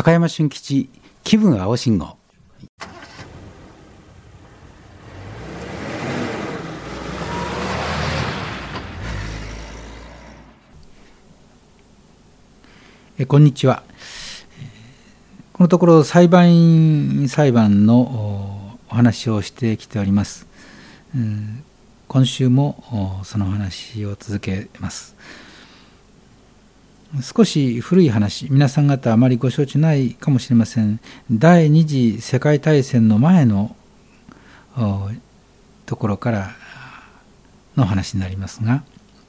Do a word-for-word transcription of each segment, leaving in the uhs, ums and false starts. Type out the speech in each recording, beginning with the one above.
高山俊吉気分青信号。えこんにちは。このところ裁判員裁判のお話をしてきております。今週もその話を続けます。少し古い話、皆さん方あまりご承知ないかもしれません。第二次世界大戦の前のところからの話になりますが、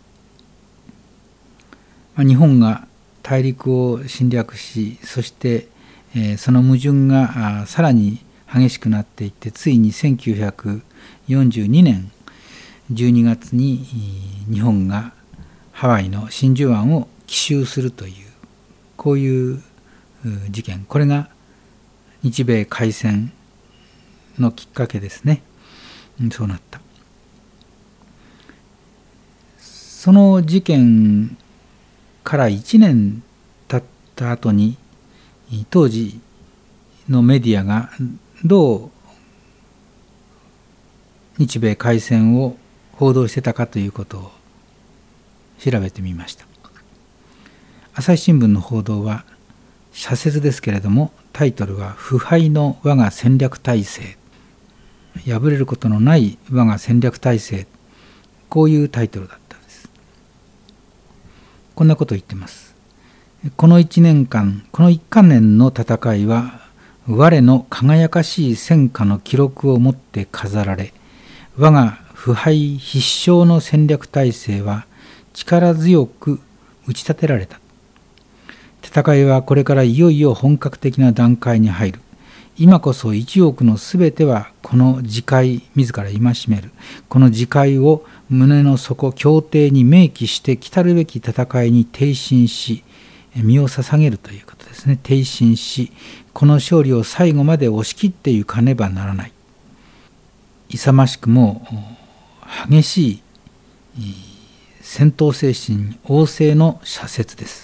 日本が大陸を侵略し、そしてその矛盾がさらに激しくなっていって、ついにせんきゅうひゃくよんじゅうにねんじゅうにがつに日本がハワイの真珠湾を奇襲するという、こういう事件、これが日米開戦のきっかけですね。そうなった。その事件からいちねん経った後に、当時のメディアがどう日米開戦を報道してたかということを調べてみました。朝日新聞の報道は社説ですけれども、タイトルは腐敗の我が戦略体制、破れることのない我が戦略体制、こういうタイトルだったんです。こんなことを言ってます。このいちねんかん、このいっかねんの戦いは我の輝かしい戦果の記録をもって飾られ、我が腐敗必勝の戦略体制は力強く打ち立てられた。戦いはこれからいよいよ本格的な段階に入る。今こそ一億のすべてはこの自戒、自ら戒める。この自戒を胸の底、胸底に明記して来るべき戦いに挺身し、身を捧げるということですね。挺身し、この勝利を最後まで押し切ってゆかねばならない。勇ましくも激しい戦闘精神旺盛の社説です。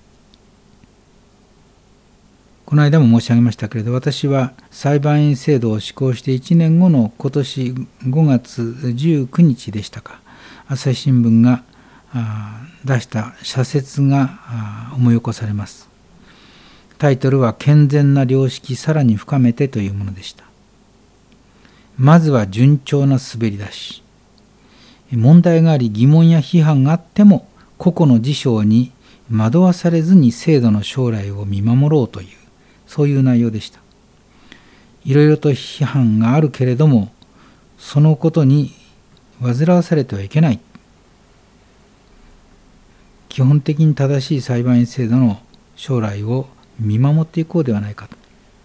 この間も申し上げましたけれど、私は裁判員制度を施行していちねんごの今年ごがつじゅうくにちでしたか、朝日新聞が出した社説が思い起こされます。タイトルは健全な良識さらに深めてというものでした。まずは順調な滑り出し、問題があり疑問や批判があっても個々の事象に惑わされずに制度の将来を見守ろうという、そういう内容でした。いろいろと批判があるけれども、そのことに煩わされてはいけない。基本的に正しい裁判員制度の将来を見守っていこうではないかと。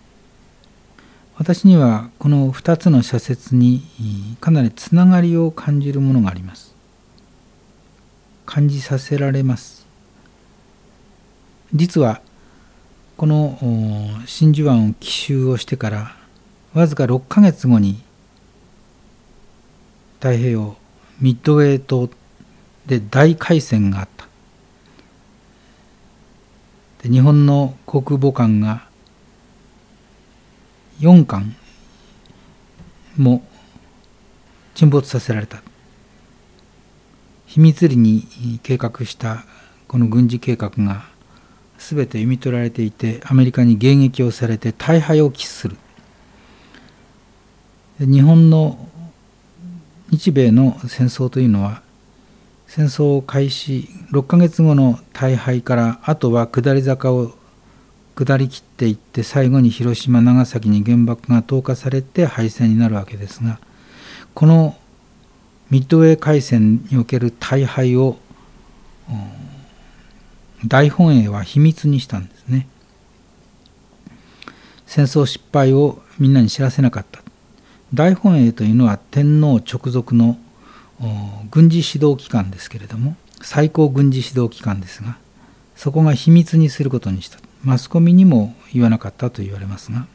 私にはこのふたつの社説にかなりつながりを感じるものがあります。感じさせられます。実はこの真珠湾を奇襲をしてからわずかろっかげつごに太平洋ミッドウェー島で大海戦があった。で、日本の航空母艦がよんかんも沈没させられた。秘密裏に計画したこの軍事計画がすべて読み取られていて、アメリカに迎撃をされて大敗を喫する。日本の日米の戦争というのは、戦争開始ろっかげつごの大敗からあとは下り坂を下り切っていって、最後に広島長崎に原爆が投下されて敗戦になるわけですが、このミッドウェー海戦における大敗を大本営は秘密にしたんですね。戦争失敗をみんなに知らせなかった。大本営というのは天皇直属の軍事指導機関ですけれども、最高軍事指導機関ですが、そこが秘密にすることにした。マスコミにも言わなかったと言われますが、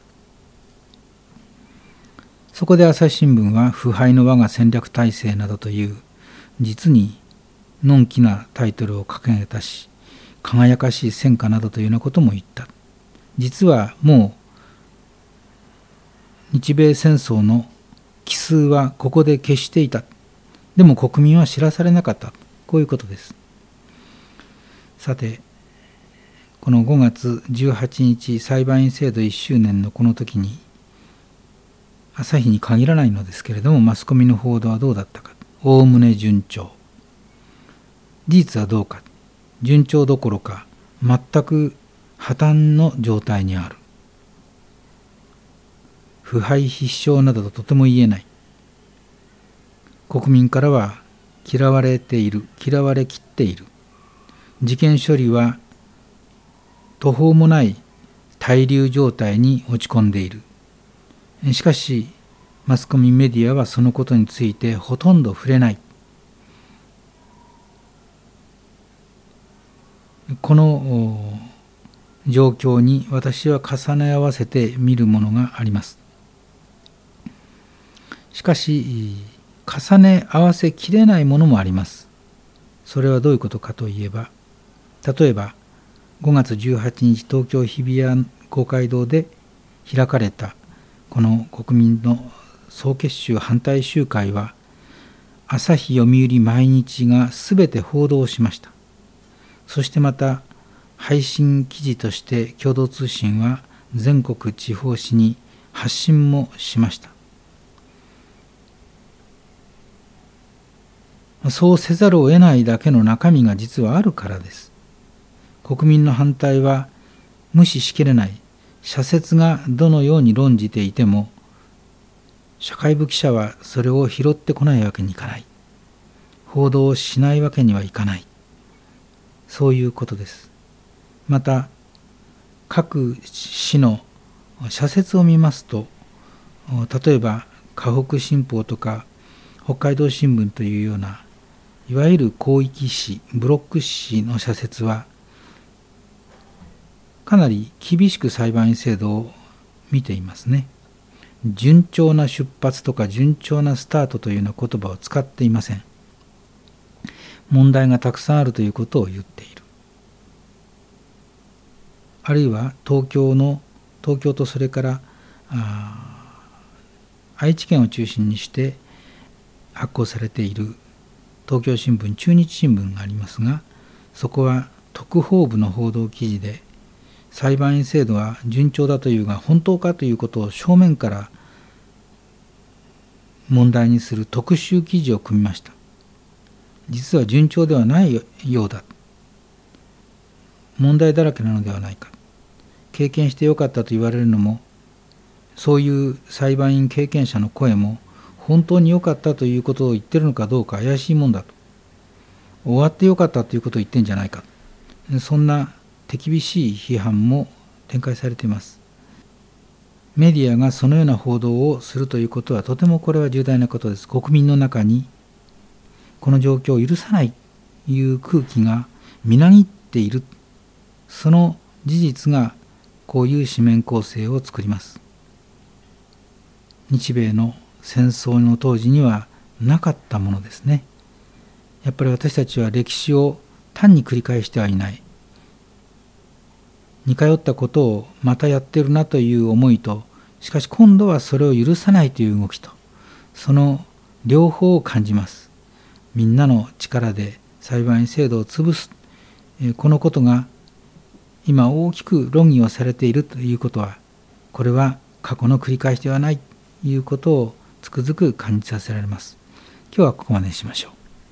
そこで朝日新聞は腐敗の我が戦略体制などという実にのんきなタイトルを掲げたし、輝かしい戦果などというようなことも言った。 実はもう日米戦争の帰数はここで消していた。でも国民は知らされなかった。こういうことです。さて、このごがつじゅうはちにち裁判員制度いっしゅうねんのこの時に、朝日に限らないのですけれども、マスコミの報道はどうだったか。おおむね順調。事実はどうか。順調どころか全く破綻の状態にある。腐敗必勝などととても言えない。国民からは嫌われている、嫌われきっている。事件処理は途方もない滞留状態に落ち込んでいる。しかしマスコミメディアはそのことについてほとんど触れない。この状況に私は重ね合わせて見るものがあります。しかし重ね合わせきれないものもあります。それはどういうことかといえば、例えばごがつじゅうはちにち東京日比谷公会堂で開かれたこの国民の総結集反対集会は、朝日読売毎日がすべて報道しました。そしてまた配信記事として共同通信は全国地方紙に発信もしました。そうせざるを得ないだけの中身が実はあるからです。国民の反対は無視しきれない。社説がどのように論じていても、社会部記者はそれを拾ってこないわけにいかない。報道をしないわけにはいかない。そういうことです。また、各紙の社説を見ますと、例えば河北新報とか北海道新聞というような、いわゆる広域紙、ブロック紙の社説は、かなり厳しく裁判員制度を見ていますね。順調な出発とか順調なスタートというような言葉を使っていません。問題がたくさんあるということを言っている。あるいは東京の東京とそれから愛知県を中心にして発行されている東京新聞、中日新聞がありますが、そこは特報部の報道記事で、裁判員制度は順調だというが本当かということを正面から問題にする特集記事を組みました。実は順調ではないようだ。問題だらけなのではないか。経験してよかったと言われるのも、そういう裁判員経験者の声も本当によかったということを言ってるのかどうか怪しいもんだと。終わってよかったということを言ってんじゃないか。そんな手厳しい批判も展開されています。メディアがそのような報道をするということはとてもこれは重大なことです。国民の中にこの状況を許さないという空気がみなぎっている。その事実がこういう紙面構成を作ります。日米の戦争の当時にはなかったものですね。やっぱり私たちは歴史を単に繰り返してはいない。似通ったことをまたやってるなという思いと、しかし今度はそれを許さないという動きと、その両方を感じます。みんなの力で裁判員制度を潰す、このことが今大きく論議をされているということは、これは過去の繰り返しではないということをつくづく感じさせられます。今日はここまでにしましょう。